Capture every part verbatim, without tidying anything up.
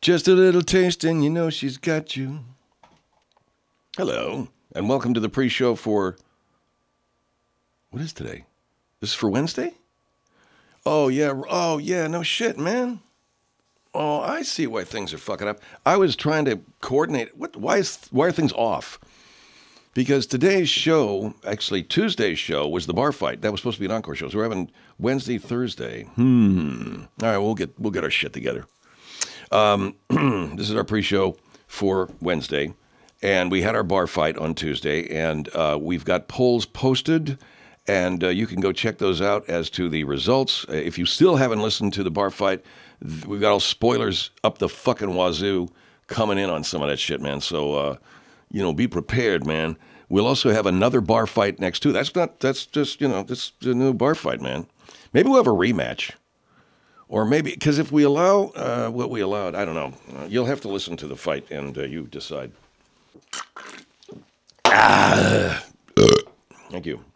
Just a little taste and you know she's got you. Hello, and welcome to the pre-show for... What is today? This is for Wednesday? Oh, yeah. Oh, yeah. No shit, man. Oh, I see why things are fucking up. I was trying to coordinate. What? Why is? Why are things off? Because today's show, actually Tuesday's show, was the bar fight. That was supposed to be an encore show. So we're having Wednesday, Thursday. Hmm. All right, we'll get we'll get our shit together. Um, this is our pre-show for Wednesday, and we had our bar fight on Tuesday, and uh, we've got polls posted, and uh, you can go check those out as to the results. Uh, if you still haven't listened to the bar fight, th- we've got all spoilers up the fucking wazoo coming in on some of that shit, man. So, uh, you know, be prepared, man. We'll also have another bar fight next too. That's not. That's just you know. That's a new bar fight, man. Maybe we'll have a rematch. Or maybe, because if we allow uh, what we allowed, I don't know. Uh, you'll have to listen to the fight and uh, you decide. Ah. Thank you.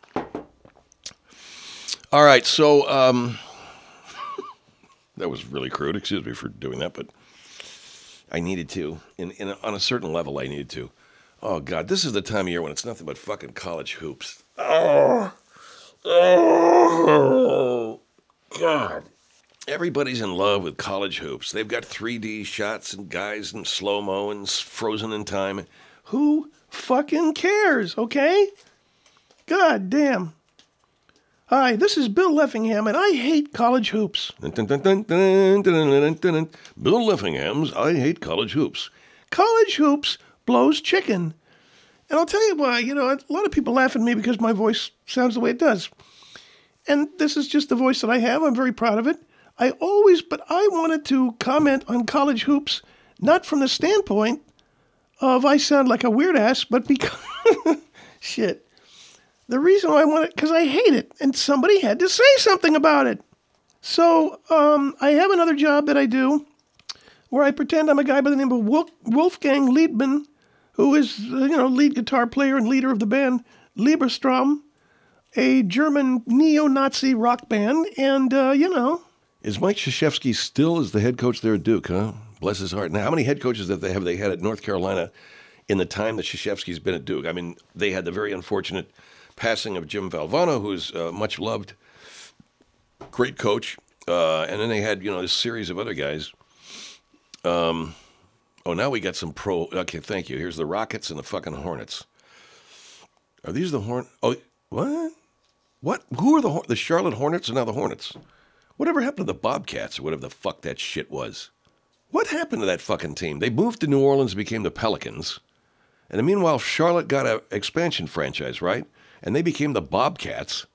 All right, so um, that was really crude. Excuse me for doing that, but I needed to. In, in a, on a certain level, I needed to. Oh, God, this is the time of year when it's nothing but fucking college hoops. Oh, oh God. Everybody's in love with college hoops. They've got three D shots and guys in slow-mo and frozen in time. Who fucking cares, okay? God damn. Hi, this is Bill Leffingham, and I hate college hoops. Bill Leffingham's I Hate College Hoops. College hoops blows chicken. And I'll tell you why. You know, a lot of people laugh at me because my voice sounds the way it does. And this is just the voice that I have. I'm very proud of it. I always, but I wanted to comment on college hoops, not from the standpoint of I sound like a weird ass, but because, shit. The reason why I want it, because I hate it, and somebody had to say something about it. So, um, I have another job that I do, where I pretend I'm a guy by the name of Wolf, Wolfgang Liedman, who is, uh, you know, lead guitar player and leader of the band Lieberstrom, a German neo-Nazi rock band, and, uh, you know... Is Mike Krzyzewski still as the head coach there at Duke, huh? Bless his heart. Now, how many head coaches have they, have they had at North Carolina in the time that Krzyzewski's been at Duke? I mean, they had the very unfortunate passing of Jim Valvano, who's uh, much loved, great coach. Uh, and then they had, you know, this series of other guys. Um, oh, now we got some pro. Okay, thank you. Here's the Rockets and the fucking Hornets. Are these the Horn? Oh, what? What? Who are the the Charlotte Hornets or now the Hornets? Whatever happened to the Bobcats or whatever the fuck that shit was? What happened to that fucking team? They moved to New Orleans and became the Pelicans. And meanwhile, Charlotte got an expansion franchise, right? And they became the Bobcats.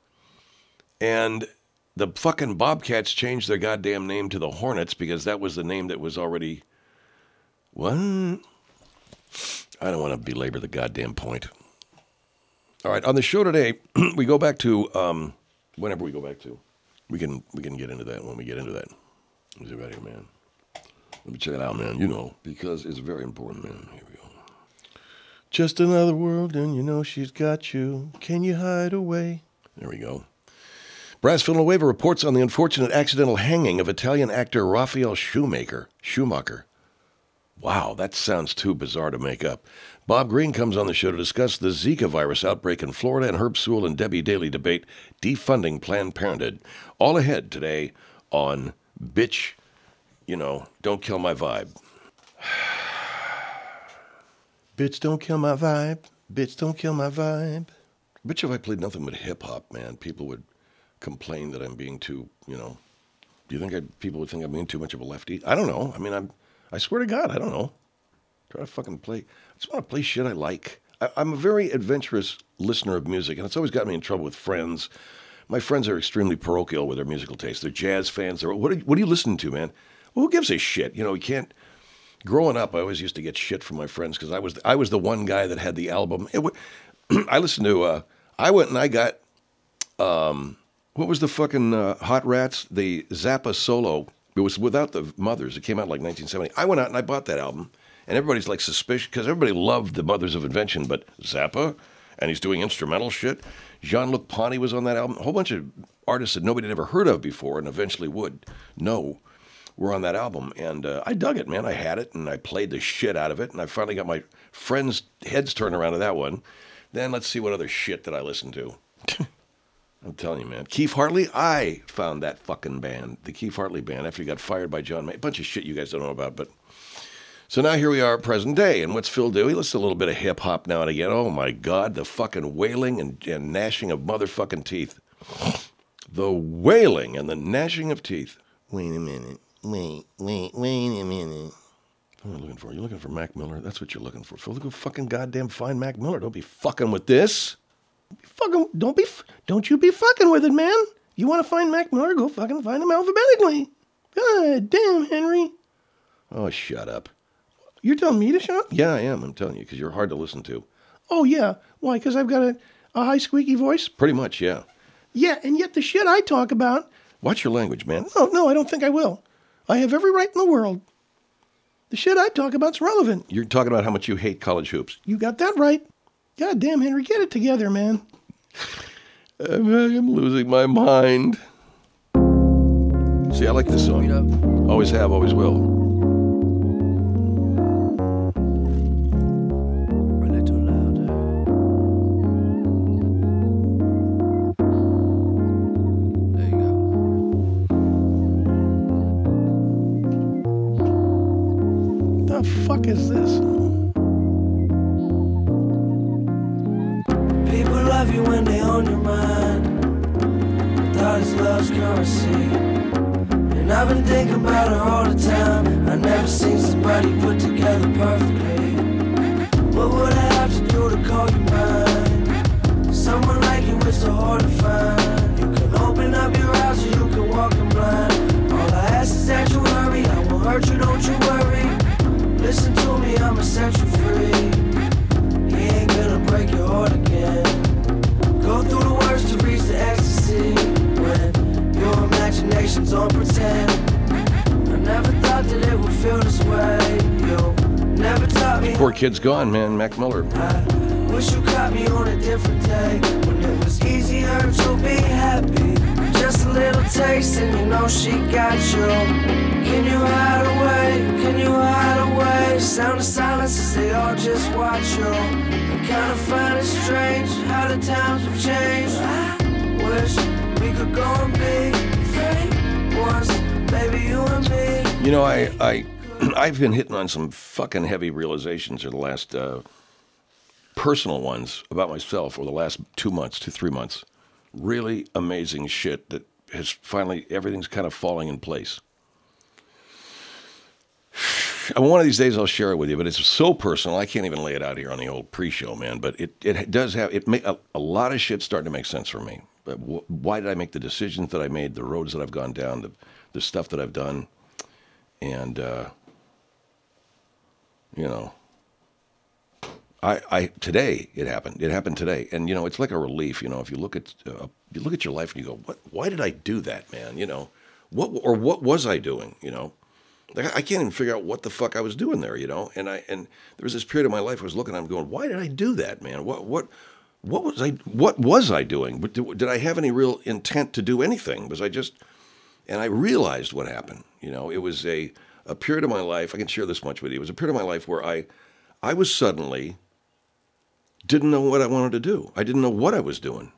And the fucking Bobcats changed their goddamn name to the Hornets because that was the name that was already... What? I don't want to belabor the goddamn point. All right, on the show today, we go back to... Um, whenever we go back to... We can we can get into that when we get into that. Is it right here, man? Let me check it out, man. You know, because it's very important, man. Here we go. Just another world, and you know she's got you. Can you hide away? There we go. Brass Villanueva reports on the unfortunate accidental hanging of Italian actor Raphael Schumacher. Schumacher. Wow, that sounds too bizarre to make up. Bob Green comes on the show to discuss the Zika virus outbreak in Florida, and Herb Sewell and Debbie Daly debate defunding Planned Parenthood. All ahead today on Bitch, you know, Don't Kill My Vibe. Bitch, don't kill my vibe. Bitch, don't kill my vibe. Bitch, if I played nothing but hip-hop, man, people would complain that I'm being too, you know... Do you think I'd, people would think I'm being too much of a lefty? I don't know. I mean, I'm... I swear to God, I don't know. Try to fucking play. I just want to play shit I like. I, I'm a very adventurous listener of music, and it's always got me in trouble with friends. My friends are extremely parochial with their musical taste. They're jazz fans. They're, what, are, what are you listening to, man? Well, who gives a shit? You know, you can't... Growing up, I always used to get shit from my friends because I was I was the one guy that had the album. It, I listened to... Uh, I went and I got... Um, what was the fucking uh, Hot Rats? The Zappa solo... It was without the Mothers. It came out like nineteen seventy. I went out and I bought that album. And everybody's like suspicious because everybody loved the Mothers of Invention. But Zappa, and he's doing instrumental shit. Jean-Luc Ponty was on that album. A whole bunch of artists that nobody had ever heard of before and eventually would know. were on that album. And uh, I dug it, man. I had it, and I played the shit out of it. And I finally got my friends' heads turned around to that one. Then let's see what other shit that I listened to. I'm telling you, man. Keith Hartley, I found that fucking band, the Keith Hartley band, after he got fired by John May. A bunch of shit you guys don't know about, but... So now here we are, present day, and what's Phil do? He listens to a little bit of hip-hop now and again. Oh, my God, the fucking wailing and, and gnashing of motherfucking teeth. The wailing and the gnashing of teeth. Wait a minute. Wait, wait, wait a minute. What are you looking for? You're looking for Mac Miller? That's what you're looking for. Phil, go fucking goddamn find Mac Miller. Don't be fucking with this. Fucking, don't be, don't you be fucking with it, man. You want to find Mac Miller? Go fucking find him alphabetically. God damn, Henry. Oh, shut up. You're telling me to shut up? Yeah, I am. I'm telling you, because you're hard to listen to. Oh, yeah. Why? Because I've got a, a high squeaky voice? Pretty much, yeah. Yeah, and yet the shit I talk about... Watch your language, man. No, no, I don't think I will. I have every right in the world. The shit I talk about's relevant. You're talking about how much you hate college hoops. You got that right. God damn, Henry, get it together, man. I'm, I'm losing my mind. See, I like this song. Always have, always will. Fuck is this? People love you when they own your mind. Thought is love's currency. And I've been thinking about her all the time. I never seen somebody put together perfectly. What would I have to do to call you mine? Someone like you is so hard to find. You can open up your eyes or you can walk in blind. All I ask is that you hurry. I won't hurt you, don't you worry. Listen to me, I'ma set you free. He ain't gonna break your heart again. Go through the worst to reach the ecstasy. When your imagination's on pretend. I never thought that it would feel this way. You never taught me. Poor kid's gone, man. Mac Miller. I wish you caught me on a different day. When it was easier to be happy. Just a little taste and you know she got you. Can you hide away? Can you hide away? Sound of silence as they all just watch you. I kinda find it strange how the times have changed. I wish we could go and be free once, baby, you and me. You know, I, I, I've been hitting on some fucking heavy realizations in the last uh, personal ones about myself over the last two months, two, three months. Really amazing shit that has finally, everything's kind of falling in place. One of these days I'll share it with you, but it's so personal I can't even lay it out here on the old pre-show, man. But it, it does have it. Make, a, a lot of shit's starting to make sense for me. But w- why did I make the decisions that I made, the roads that I've gone down, the the stuff that I've done, and uh, you know, I I today it happened. It happened today, and you know, it's like a relief. You know, if you look at uh, you look at your life and you go, what? Why did I do that, man? You know, what or what was I doing? You know. Like, I can't even figure out what the fuck I was doing there, you know. And I and there was this period of my life I was looking at, I'm going, why did I do that, man? What what what was I what was I doing? But did, did I have any real intent to do anything? Was I just? And I realized what happened. You know, it was a a period of my life. I can share this much with you. It was a period of my life where I I was suddenly didn't know what I wanted to do. I didn't know what I was doing.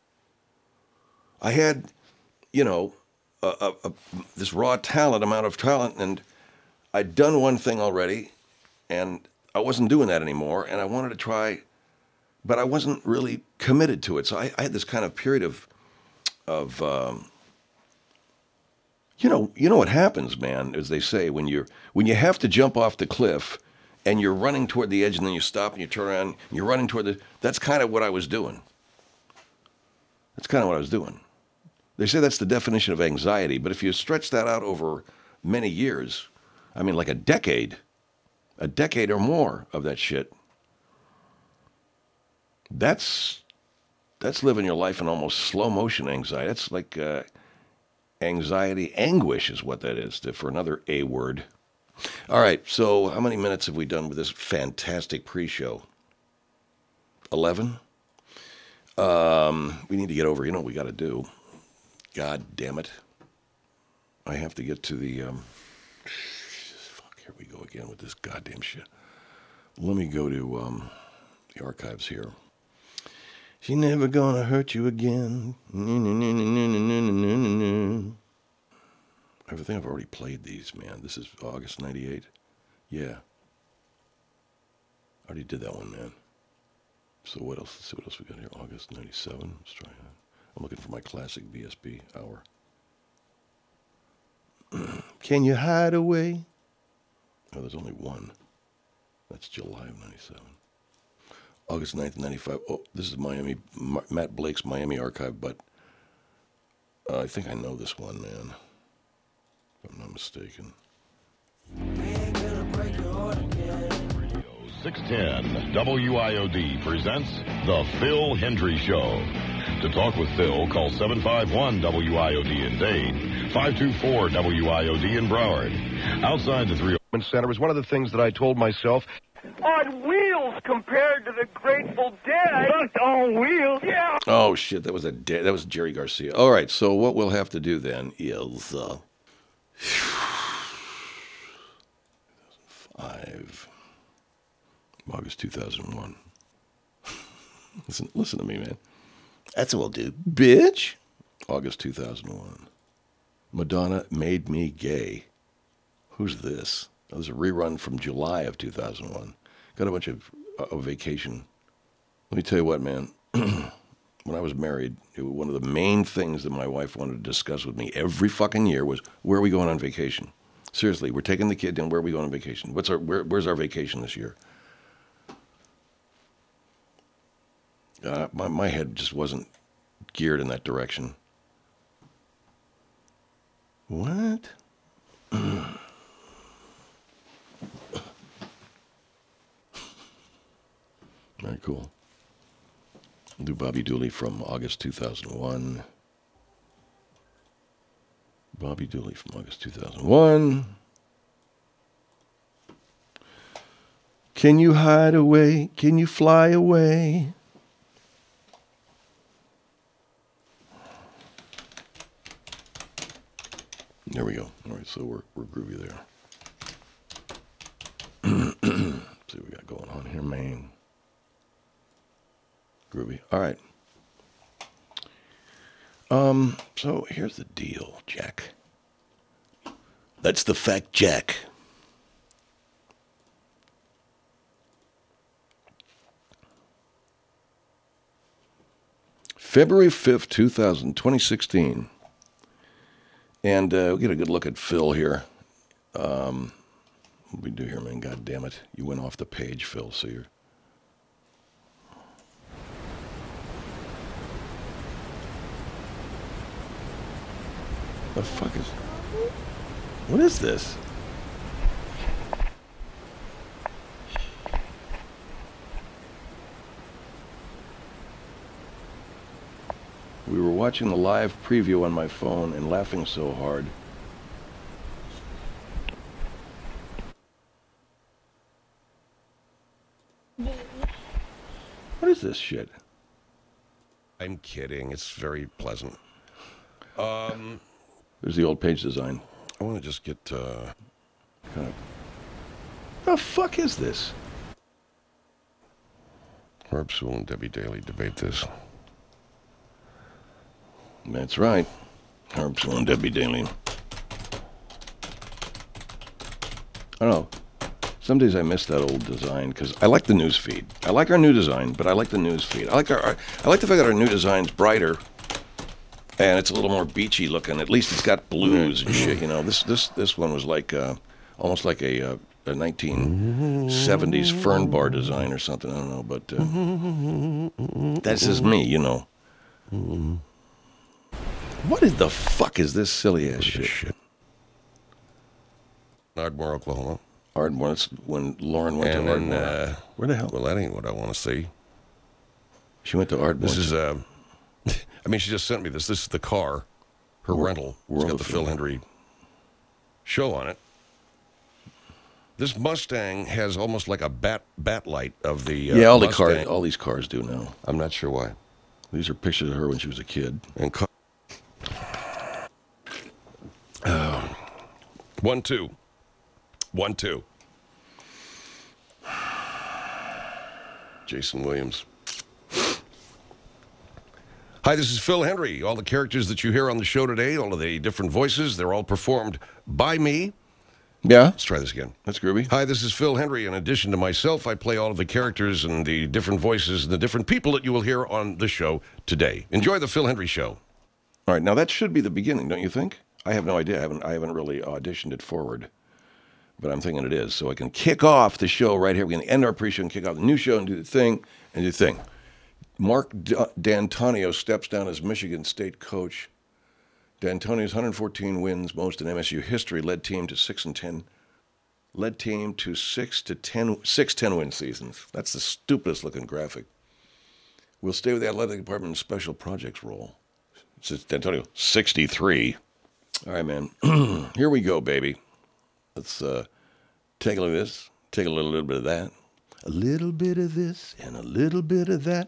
I had, you know. A, a, a, this raw talent, amount of talent, and I'd done one thing already, and I wasn't doing that anymore, and I wanted to try, but I wasn't really committed to it. So I, I had this kind of period of, of, um, you know, you know what happens, man, as they say, when you're when you have to jump off the cliff, and you're running toward the edge, and then you stop and you turn around, and you're running toward the. That's kind of what I was doing. That's kind of what I was doing. They say that's the definition of anxiety, but if you stretch that out over many years, I mean like a decade, a decade or more of that shit, that's that's living your life in almost slow motion anxiety. That's like uh, anxiety, anguish is what that is, to, for another A word. All right, so how many minutes have we done with this fantastic pre-show? eleven? Um, we need to get over, you know what we got to do. God damn it. I have to get to the, um, Fuck, here we go again with this goddamn shit. Let me go to um, the archives here. She never gonna hurt you again. I think I've already played these, man. This is August ninety-eight. Yeah. I already did that one, man. So what else? Let's see what else we got here. August ninety-seven. Let's try that. I'm looking for my classic B S B hour. Can you hide away? Oh, there's only one. That's July of ninety-seven. August ninth, ninety-five. Oh, this is Miami. M- Matt Blake's Miami archive, but uh, I think I know this one, man. If I'm not mistaken. six ten W I O D presents The Phil Hendry Show. To talk with Phil, call seven five one W I O D in Dade, five two four W I O D in Broward. Outside the three Center was one of the things that I told myself. On wheels compared to the Grateful Dead. Just on wheels? Yeah. Oh, shit. That was a de- that was Jerry Garcia. All right. So what we'll have to do then is uh, five August two thousand one. listen, listen to me, man. That's what we'll do, bitch. August two thousand one. Madonna Made Me Gay. Who's this? That was a rerun from July of two thousand one. Got a bunch of uh, vacation. Let me tell you what, man. When I was married, it was one of the main things that my wife wanted to discuss with me every fucking year was, where are we going on vacation? Seriously, we're taking the kid down. Where are we going on vacation? What's our where, Where's our vacation this year? Uh, my my head just wasn't geared in that direction. What? Very cool. We'll do Bobby Dooley from August two thousand one. Bobby Dooley from August two thousand one. Can you hide away? Can you fly away? There we go. All right, so we're we're groovy there. See what we got going on here, man. Groovy. All right. Um, so here's the deal, Jack. That's the fact, Jack. February fifth, two thousand, twenty sixteen. And uh, we'll get a good look at Phil here. Um, what do we do here, man? God damn it. You went off the page, Phil, so you're... The fuck is... What is this? We were watching the live preview on my phone and laughing so hard. What is this shit? I'm kidding. It's very pleasant. Um, There's the old page design. I want to just get, uh... Kind of... The fuck is this? Herb Sewell and Debbie Daly debate this. That's right. Herb Sewell and Debbie Daly. I don't know. Some days I miss that old design because I like the news feed. I like our new design, but I like the news feed. I like our, our I like the fact that our new design's brighter and it's a little more beachy looking. At least it's got blues and shit. You know, this this this one was like uh, almost like a, uh, a nineteen seventies fern bar design or something. I don't know, but uh, that's just me. You know. What is the fuck is this silly ass shit? shit? Ardmore, Oklahoma. Ardmore. That's when Lauren went And to then, Ardmore. uh, Where the hell? Well, that ain't what I want to see. She went to Ardmore. This is, uh, I mean, she just sent me this. This is the car, her World- rental. It's World got of the Phil Phil. Hendry show on it. This Mustang has almost like a bat bat light of the uh, yeah, all the Mustang. cars, all these cars do now. I'm not sure why. These are pictures of her when she was a kid. And co- oh. One, two. One, two. Jason Williams. Hi, this is Phil Hendry. All the characters that you hear on the show today, all of the different voices, they're all performed by me. Yeah? Let's try this again. That's groovy. Hi, this is Phil Hendry. In addition to myself, I play all of the characters and the different voices and the different people that you will hear on the show today. Enjoy the Phil Hendry Show. All right, now that should be the beginning, don't you think? I have no idea. I haven't, I haven't really auditioned it forward. But I'm thinking it is. So I can kick off the show right here. We can end our pre-show and kick off the new show and do the thing and do the thing. Mark D- D'Antonio steps down as Michigan State coach. D'Antonio's one hundred fourteen wins, most in M S U history, led team to six and ten. Led team to six to ten, six ten-win seasons. That's the stupidest looking graphic. We'll stay with the athletic department in special projects role. Says D'Antonio, sixty-three. All right, man. Here we go, baby. Let's uh, take a look at this. Take a little, little bit of that. A little bit of this and a little bit of that.